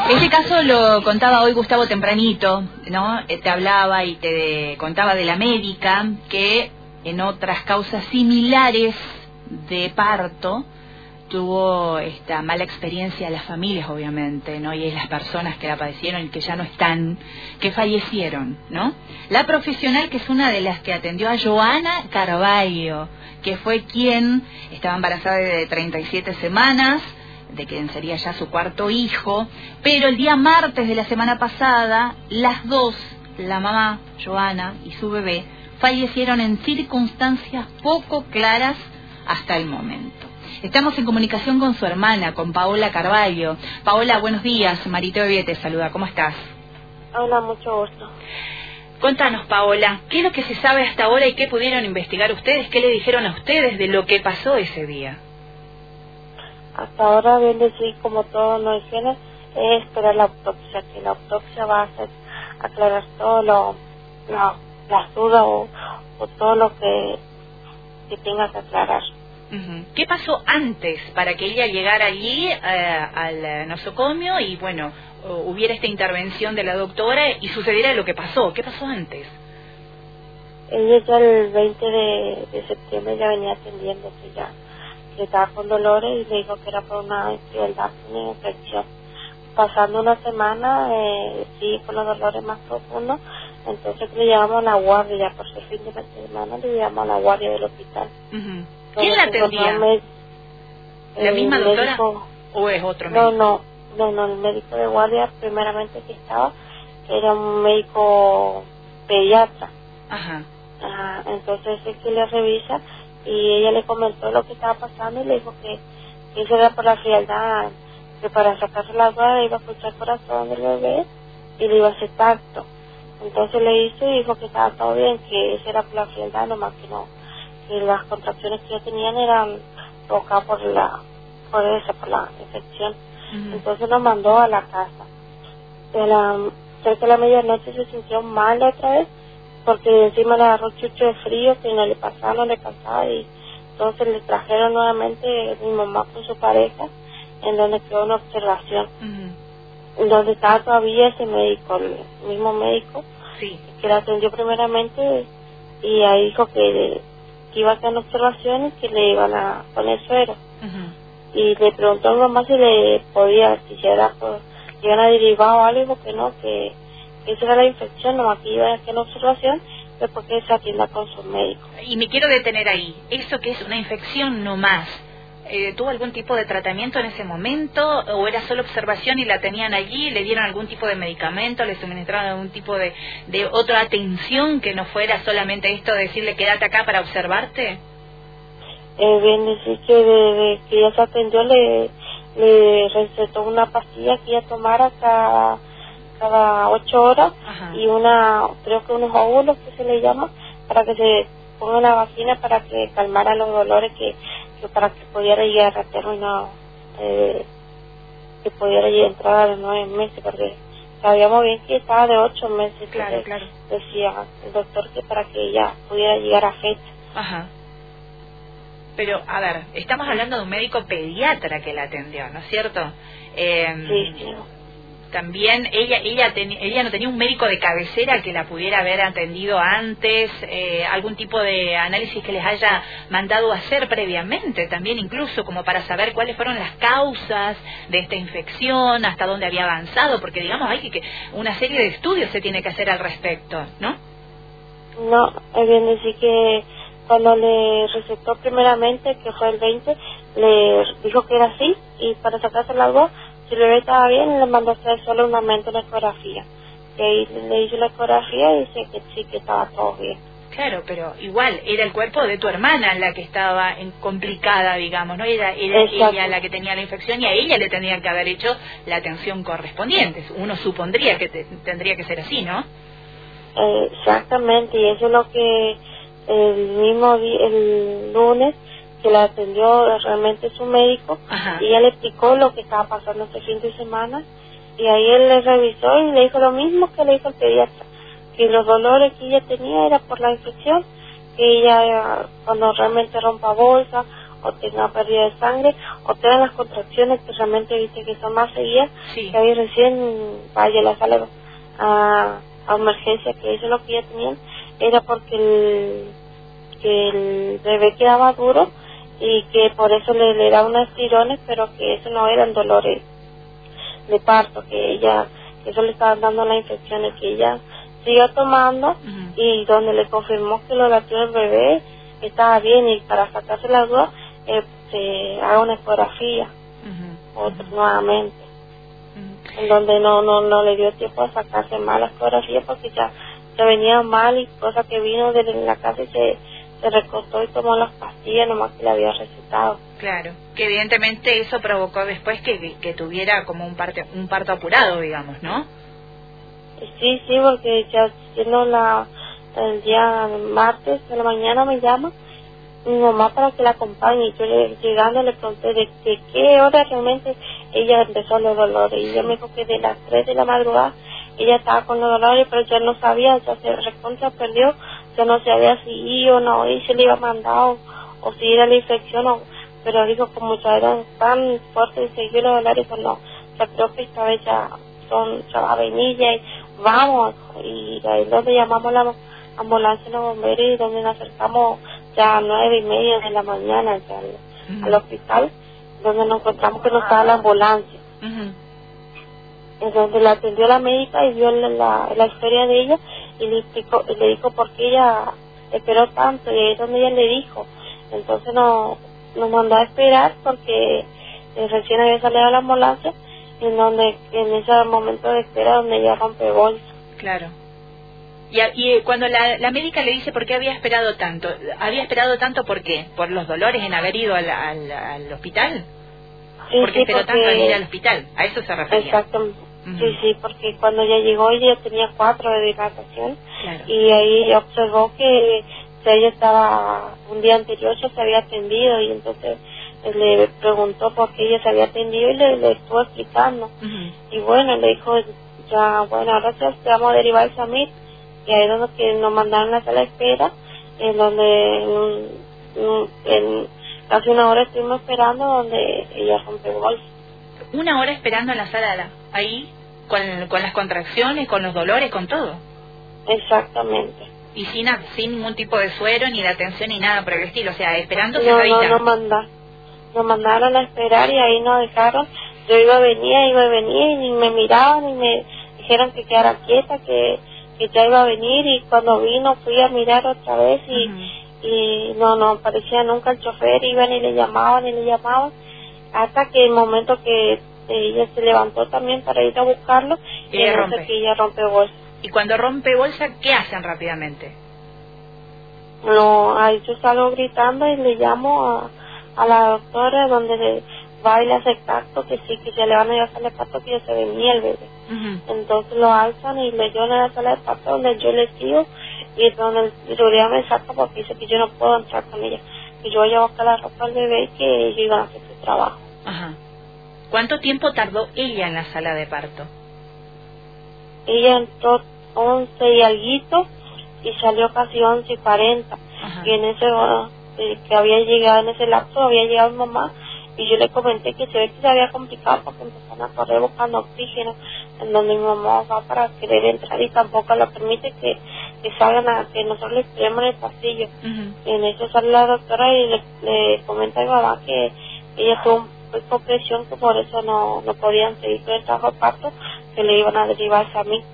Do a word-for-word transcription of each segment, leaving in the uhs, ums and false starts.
Este caso lo contaba hoy Gustavo tempranito, ¿no? Te hablaba y te contaba de la médica que en otras causas similares de parto tuvo esta mala experiencia las familias, obviamente, ¿no? Y es las personas que la padecieron y que ya no están, que fallecieron, ¿no? La profesional que es una de las que atendió a Joana Carballo, que fue quien estaba embarazada de treinta y siete semanas, de quien sería ya su cuarto hijo, pero el día martes de la semana pasada, las dos, la mamá, Joana, y su bebé, fallecieron en circunstancias poco claras hasta el momento. Estamos en comunicación con su hermana, con Paola Carballo. Paola, buenos días. Marito Bebé te saluda. ¿Cómo estás? Hola, mucho gusto. Contanos, Paola, ¿qué es lo que se sabe hasta ahora y qué pudieron investigar ustedes? ¿Qué le dijeron a ustedes de lo que pasó ese día? Hasta ahora, bien decir, como todos nos dijeron, es esperar la autopsia, que la autopsia va a hacer aclarar todo lo, lo las dudas o, o todo lo que, que tenga que aclarar. Uh-huh. ¿Qué pasó antes para que ella llegara allí eh, al nosocomio y, bueno, hubiera esta intervención de la doctora y sucediera lo que pasó? ¿Qué pasó antes? Ella ya el veinte de, de septiembre ya venía atendiendo, que ya que estaba con dolores y le dijo que era por una frialdad, una infección. Pasando una semana, eh, sí, con los dolores más profundos, entonces le llevamos a la guardia, ya por el fin de la semana le llevamos a la guardia del hospital. Uh-huh. ¿Quién la atendía? Med- ¿La misma doctora médico, o es otro médico? No, no, no, no, el médico de guardia primeramente que estaba era un médico pediatra. Ajá. Ajá, entonces es que le revisa y ella le comentó lo que estaba pasando y le dijo que, que eso era por la frialdad, que para sacarse la duda le iba a escuchar el corazón del bebé y le iba a hacer tacto. Entonces le hizo y dijo que estaba todo bien, que eso era por la frialdad, nomás que no, que las contracciones que ella tenían eran provocadas por la, por eso, por la infección. Uh-huh. Entonces nos mandó a la casa. De la, cerca de la medianoche se sintió mal otra vez, porque encima le agarró chucho de frío que no le pasaba, no le pasaba, y entonces le trajeron nuevamente mi mamá con su pareja, en donde quedó una observación, uh-huh. donde estaba todavía ese médico, el mismo médico, sí. que la atendió primeramente, y ahí dijo que, que iba a quedar en observación y que le iban a poner suero. Uh-huh. Y le preguntó a mi mamá si le podía, si era, pues, iban a derivar o algo, y dijo que no, que esa era la infección, nomás que iba a quedar en observación, pero porque se atienda con su médico. Y me quiero detener ahí, eso que es una infección nomás, eh, ¿tuvo algún tipo de tratamiento en ese momento o era solo observación y la tenían allí, le dieron algún tipo de medicamento, le suministraron algún tipo de, de otra atención que no fuera solamente esto de decirle quédate acá para observarte? Eh, bien decir que desde que ella se atendió le, le recetó una pastilla que ella tomara cada, cada ocho horas. Ajá. Y una, creo que unos óvulos que se le llama, para que se ponga en la vagina para que calmara los dolores, que, que para que pudiera llegar a término, eh, que pudiera llegar a entrar a los nueve meses, porque sabíamos bien que estaba de ocho meses. Claro, entonces, claro. Decía el doctor que para que ella pudiera llegar a fecha. Ajá. Pero, a ver, estamos hablando de un médico pediatra que la atendió, ¿no es cierto? Eh, sí, sí. También ella ella ten, ella no tenía un médico de cabecera que la pudiera haber atendido antes, eh, algún tipo de análisis que les haya mandado a hacer previamente, también incluso como para saber cuáles fueron las causas de esta infección, hasta dónde había avanzado, porque digamos hay que, que una serie de estudios se tiene que hacer al respecto, ¿no? No, es bien decir que cuando le recetó primeramente, que fue el veinte, le dijo que era así, y para sacarse la voz, si el bebé estaba bien, le mandó a hacer solamente una ecografía. Que ahí le hizo la ecografía y dice que sí, que estaba todo bien. Claro, pero igual, era el cuerpo de tu hermana la que estaba en complicada, digamos, ¿no? Era, era ella la que tenía la infección y a ella le tendrían que haber hecho la atención correspondiente. Uno supondría que te, tendría que ser así, ¿no? Eh, exactamente, y eso es lo que el mismo día, el lunes, que la atendió realmente su médico. Ajá. Y ella le explicó lo que estaba pasando este fin de semana, y ahí él le revisó y le dijo lo mismo que le dijo el pediatra, que los dolores que ella tenía era por la infección, que ella cuando realmente rompa bolsa o tenga pérdida de sangre, o tenga las contracciones que realmente viste que son más seguidas, sí. que ahí recién vaya a la sala a, a emergencia, que eso es lo que ella tenía, era porque el, que el bebé quedaba duro y que por eso le, le daban unos tirones, pero que eso no eran dolores de parto, que ella, que eso le estaba dando las infecciones, que ella siguió tomando, uh-huh. y donde le confirmó que los latidos del bebé estaba bien, y para sacarse la duda eh, se haga una ecografía, uh-huh. otra uh-huh. nuevamente, uh-huh. en donde no no no le dio tiempo a sacarse más la ecografía porque ya se venía mal, y cosa que vino de la casa y se, se recostó y tomó las pastillas nomás que le había recetado. Claro, que evidentemente eso provocó después que, que tuviera como un parto, un parto apurado, digamos, ¿no? Sí, sí, porque ya siendo la, el día martes de la mañana me llama mi mamá para que la acompañe, y yo le, llegando le pregunté de, de qué hora realmente ella empezó los dolores, y ella me dijo que de las tres de la madrugada ella estaba con los dolores, pero ya no sabía, ya se recontra perdió, ya no sabía si iba o no, y si le iba a mandar o, o si era la infección, o, pero dijo como ya eran tan fuertes y seguir los dolores, pues no, ya creo que esta vez ya son, ya va a venir ya, y vamos, y ahí es donde llamamos a la ambulancia y los bomberos, y donde nos acercamos ya a nueve y media de la mañana ya al, uh-huh. al hospital, donde nos encontramos que no estaba la ambulancia. Uh-huh. En donde la atendió la médica y vio la, la, la historia de ella, y le explicó, y le dijo por qué ella esperó tanto, y ahí es donde ella le dijo. Entonces no, nos mandó a esperar porque eh, recién había salido la ambulancia, en donde en ese momento de espera donde ella rompe bolsa. Claro. Y, y cuando la, la médica le dice por qué había esperado tanto, ¿había esperado tanto por qué? ¿Por los dolores en haber ido al, al, al hospital? Sí, ¿Por qué sí, esperó porque... tanto en ir al hospital? ¿A eso se refería? Exactamente. Uh-huh. Sí, sí, porque cuando ella llegó ella tenía cuatro de dilatación, claro. y ahí observó que ella estaba, un día anterior ya se había atendido, y entonces le preguntó por qué ella se había atendido y le, le estuvo explicando. Uh-huh. Y bueno, le dijo, ya, bueno, ahora te vamos a derivar al SAMIT, y ahí es donde que nos mandaron a la sala de espera, en donde en, en casi una hora estuvimos esperando, donde ella rompe bolsa. Una hora esperando en la sala, ahí, con, con las contracciones, con los dolores, con todo. Exactamente. Y sin, sin ningún tipo de suero, ni de atención, ni nada por el estilo, o sea, esperando no, sentadita. No, no, manda, nos mandaron a esperar, y ahí nos dejaron, yo iba a venir, iba a venir, y ni me miraban, ni me dijeron que quedara quieta, que, que ya iba a venir, y cuando vino fui a mirar otra vez, y, uh-huh. y no, no aparecía nunca el chofer, iban y le llamaban, y le llamaban, hasta que el momento que ella se levantó también para ir a buscarlo, y, y entonces que ella rompe bolsa. Y cuando rompe bolsa, ¿qué hacen rápidamente? No, ahí yo salgo gritando y le llamo a, a la doctora, donde le va y le hace tacto, que sí, que ya le van a ir a hacerle parto, que ya se venía el bebé. Uh-huh. Entonces lo alzan y le llevan a la sala de parto, donde yo le sigo, y es donde el seguridad me saca porque dice que yo no puedo entrar con ella, que yo voy a buscar la ropa al bebé y que ellos iban a hacer su trabajo. Ajá. ¿Cuánto tiempo tardó ella en la sala de parto? Ella entró once y alguito y salió casi once y cuarenta. Ajá. Y en ese eh, que había llegado, en ese lapso había llegado mi mamá, y yo le comenté que se ve que se había complicado porque empezaron a correr buscando oxígeno, en donde mi mamá va para querer entrar y tampoco lo permite que, que salgan a que nosotros le esperemos en el pasillo. Uh-huh. Y en eso sale la doctora y le, le comenta a mi mamá que ella tuvo un presión, que por eso no, no podían seguir con el trabajo de parto, que le iban a derivarse a mí.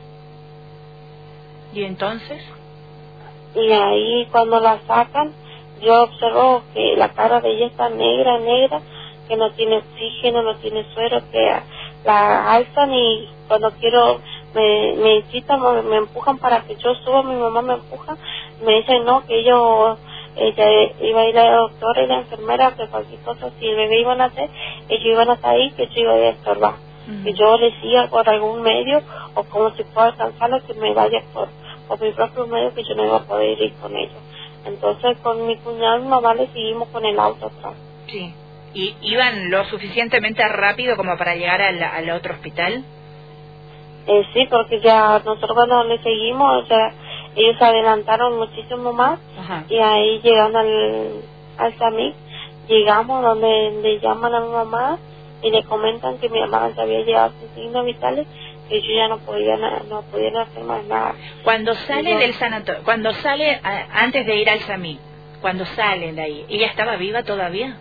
¿Y entonces? Y ahí cuando la sacan, yo observo que la cara de ella está negra, negra, que no tiene oxígeno, no tiene suero, que la alzan, y cuando quiero, me, me incitan, me, me empujan para que yo suba, mi mamá me empuja, me dicen no, que ellos, ella iba a ir a la doctora y la enfermera, que cualquier cosa, si el bebé iban a hacer, ellos iban a estar ahí, que yo iba a estorbar. Uh-huh. Que yo le siga por algún medio, o como si pueda alcanzarlo, que me vaya por, por mi propio medio, que yo no iba a poder ir con ellos. Entonces con mi cuñado y mi mamá le seguimos con el auto atrás. Sí. ¿Y iban lo suficientemente rápido como para llegar al, al otro hospital? Eh, sí, porque ya nosotros cuando le seguimos, ya ellos se adelantaron muchísimo más. Ajá. Y ahí llegando al, al SAMIC, llegamos donde le llaman a mi mamá y le comentan que mi mamá se había llevado sus signos vitales, que yo ya no podía no podía hacer más nada. Cuando sale yo, del sanatorio, cuando sale a, antes de ir al SAMI, cuando salen de ahí, ¿ella estaba viva todavía?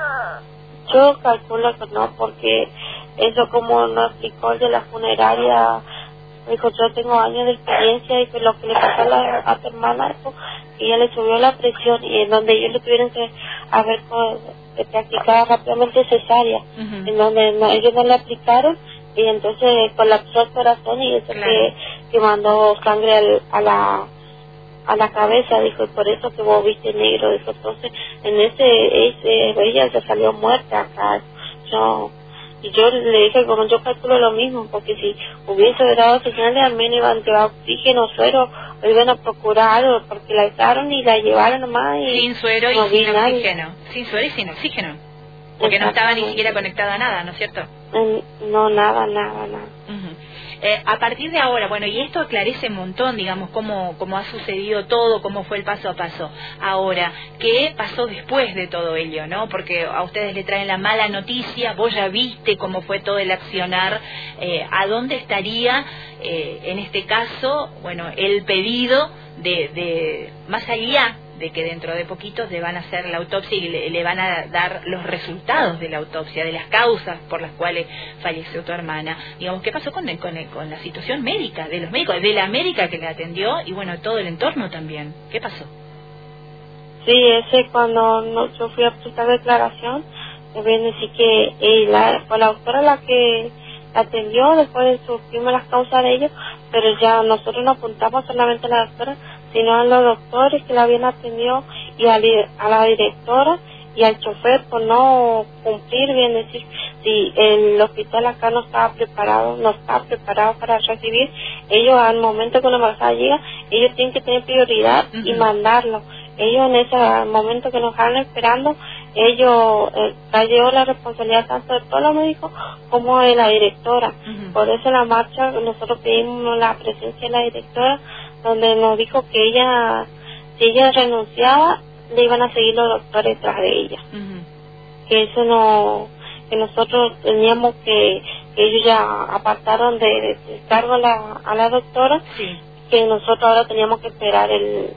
Yo calculo que no, porque eso como nos explicó el de la funeraria, dijo, yo tengo años de experiencia y que lo que le pasó a, la, a tu hermana, eso, que ella le subió la presión y en donde ellos le tuvieron que haber que practicar rápidamente cesárea, uh-huh. en donde no, ellos no le aplicaron y entonces colapsó el corazón y eso claro. que, que mandó sangre al, a la a la cabeza, dijo, y por eso que vos viste negro, dijo, entonces en ese, ese ella se salió muerta acá. Yo y yo le dije, como yo calculo lo mismo, porque si hubiese dado señales al menos iban a llevar oxígeno, suero, o iban a procurar algo, porque la echaron y la llevaron nomás y sin suero y no sin nadie. oxígeno, sin suero y sin oxígeno, porque no estaba ni siquiera conectada a nada, ¿no es cierto? No, nada, nada, nada. Uh-huh. Eh, a partir de ahora, bueno, y esto aclarece un montón, digamos, cómo, cómo ha sucedido todo, cómo fue el paso a paso. Ahora, ¿qué pasó después de todo ello, no? Porque a ustedes le traen la mala noticia, vos ya viste cómo fue todo el accionar, eh, ¿a dónde estaría, eh, en este caso, bueno, el pedido de, de más allá de que dentro de poquitos le van a hacer la autopsia y le, le van a dar los resultados de la autopsia, de las causas por las cuales falleció tu hermana? Digamos, ¿qué pasó con, con, con la situación médica, de los médicos, de la médica que le atendió y bueno, todo el entorno también? ¿Qué pasó? Sí, ese cuando no, yo fui a prestar declaración, me viene a decir que eh, la, fue la doctora la que la atendió, después supimos las causas de ello, pero ya nosotros no apuntamos solamente a la doctora, sino a los doctores que la habían atendido y a, a la directora y al chofer por no cumplir, bien decir, si el hospital acá no estaba preparado, no estaba preparado para recibir, ellos al momento que una embarazada llega, ellos tienen que tener prioridad uh-huh. y mandarlo. Ellos en ese momento que nos estaban esperando, ellos eh, cayó la responsabilidad tanto de todos los médicos como de la directora. Uh-huh. Por eso en la marcha nosotros pedimos la presencia de la directora, donde nos dijo que ella, si ella renunciaba, le iban a seguir los doctores detrás de ella. Uh-huh. Que eso no, que nosotros teníamos que, que ellos ya apartaron de, de, de cargo a la, a la doctora, sí. que nosotros ahora teníamos que esperar el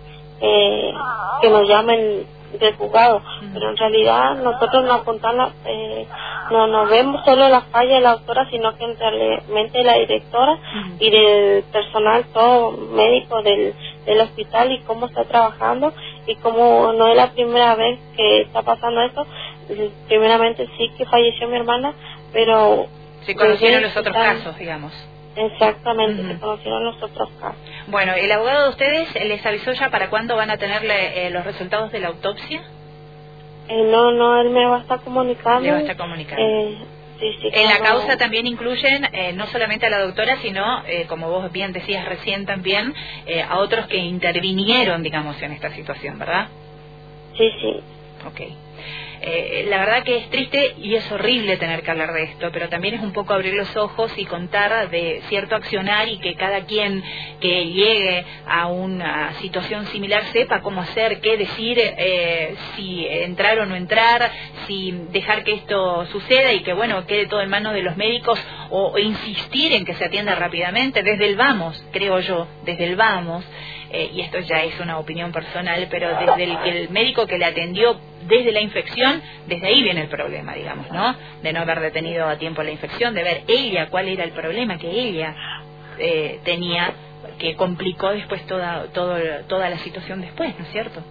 eh, que nos llamen del juzgado, uh-huh. pero en realidad nosotros no apuntamos, eh, no nos vemos solo la falla de la doctora, sino que realmente la directora uh-huh. y del personal, todo médico del, del hospital y cómo está trabajando y cómo no es la primera vez que está pasando esto. Primeramente sí que falleció mi hermana, pero se conocieron los otros están, casos, digamos. Exactamente, uh-huh. se conocieron los otros casos. Bueno, ¿el abogado de ustedes les avisó ya para cuándo van a tenerle eh, los resultados de la autopsia? Eh, no, no, él me va a estar comunicando. Le va a estar comunicando. Eh, sí, sí, en la claro. causa también incluyen eh, no solamente a la doctora, sino, eh, como vos bien decías recién también, eh, a otros que intervinieron, digamos, en esta situación, ¿verdad? Sí, sí. Ok. Eh, la verdad que es triste y es horrible tener que hablar de esto, pero también es un poco abrir los ojos y contar de cierto accionar y que cada quien que llegue a una situación similar sepa cómo hacer, qué decir, eh, si entrar o no entrar, si dejar que esto suceda y que bueno, quede todo en manos de los médicos o, o insistir en que se atienda rápidamente desde el vamos, creo yo, desde el vamos. Eh, y esto ya es una opinión personal, pero desde el, el médico que le atendió desde la infección, desde ahí viene el problema, digamos, ¿no? De no haber detenido a tiempo la infección, de ver ella cuál era el problema que ella eh, tenía, que complicó después toda, todo, toda la situación después, ¿no es cierto?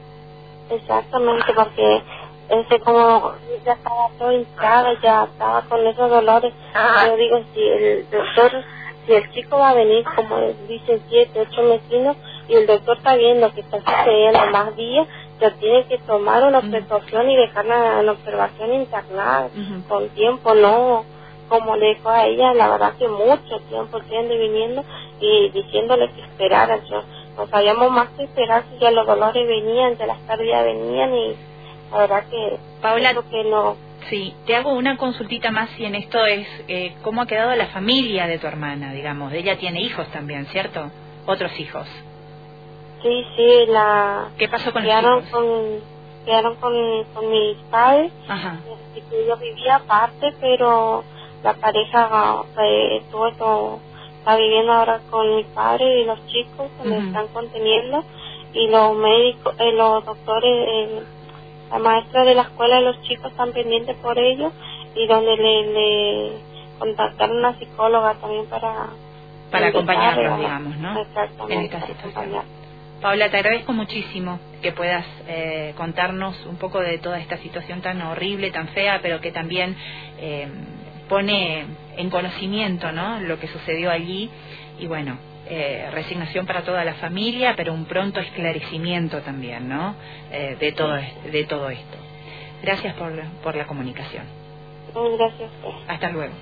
Exactamente, porque ese como ya estaba todo hinchada, ya estaba con esos dolores. Ah. Yo digo, si el doctor, si el chico va a venir, como dicen, siete, ocho vecinos, y el doctor está viendo que está sucediendo más días, ya tiene que tomar una precaución y dejarla en observación internada uh-huh. con tiempo, no como le dijo a ella, la verdad que mucho tiempo yendo y viniendo y diciéndole que esperara. Yo no sabíamos más que esperar, si ya los dolores venían, ya las pérdidas venían y la verdad que Paula, que no. Sí, te hago una consultita más y en esto es eh, cómo ha quedado la familia de tu hermana, digamos. Ella tiene hijos también, ¿cierto? Otros hijos. Sí, sí, la... ¿Qué pasó con los hijos? Con, quedaron con, con mis padres. Ajá. Y que yo vivía aparte, pero la pareja pues, estuvo todo, está viviendo ahora con mi padre y los chicos que me Uh-huh. están conteniendo, y los médicos, eh, los doctores, eh, la maestra de la escuela de los chicos están pendientes por ellos, y donde le, le contactaron una psicóloga también para para acompañarlos, invitarla, digamos, ¿no? Exactamente, En esta para situación. acompañar. Paula, te agradezco muchísimo que puedas eh, contarnos un poco de toda esta situación tan horrible, tan fea, pero que también eh, pone en conocimiento, ¿no?, lo que sucedió allí. Y bueno, eh, resignación para toda la familia, pero un pronto esclarecimiento también, ¿no?, eh, de todo de todo esto. Gracias por, por la comunicación. Gracias. Hasta luego.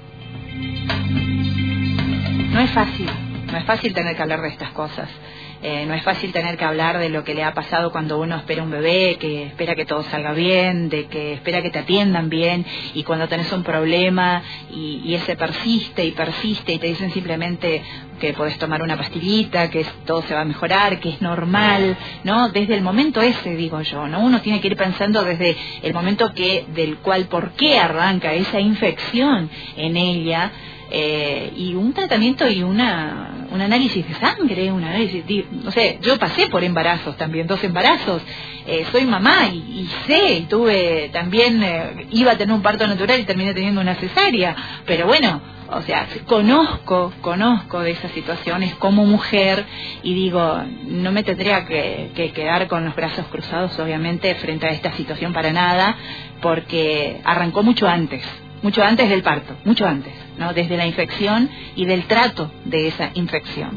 No es fácil, no es fácil tener que hablar de estas cosas. Eh, no es fácil tener que hablar de lo que le ha pasado cuando uno espera un bebé, que espera que todo salga bien, de que espera que te atiendan bien, y cuando tenés un problema y, y ese persiste y persiste y te dicen simplemente que podés tomar una pastillita, que todo se va a mejorar, que es normal, ¿no? Desde el momento ese, digo yo, ¿no? Uno tiene que ir pensando desde el momento que del cual, por qué arranca esa infección en ella. Eh, y un tratamiento y una un análisis de sangre, un análisis, de, no sé, yo pasé por embarazos también, dos embarazos, eh, soy mamá y, y sé, y tuve también, eh, iba a tener un parto natural y terminé teniendo una cesárea, pero bueno, o sea, conozco, conozco de esas situaciones como mujer, y digo, no me tendría que, que quedar con los brazos cruzados, obviamente, frente a esta situación para nada, porque arrancó mucho antes. Mucho antes del parto, mucho antes, ¿no? Desde la infección y del trato de esa infección.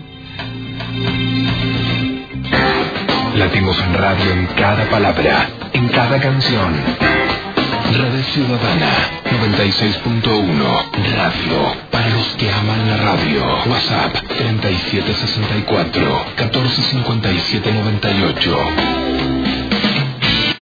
Latimos en radio en cada palabra, en cada canción. Radio Ciudadana noventa y seis punto uno, radio para los que aman la radio. WhatsApp treinta y siete sesenta y cuatro, catorce cincuenta y siete noventa y ocho.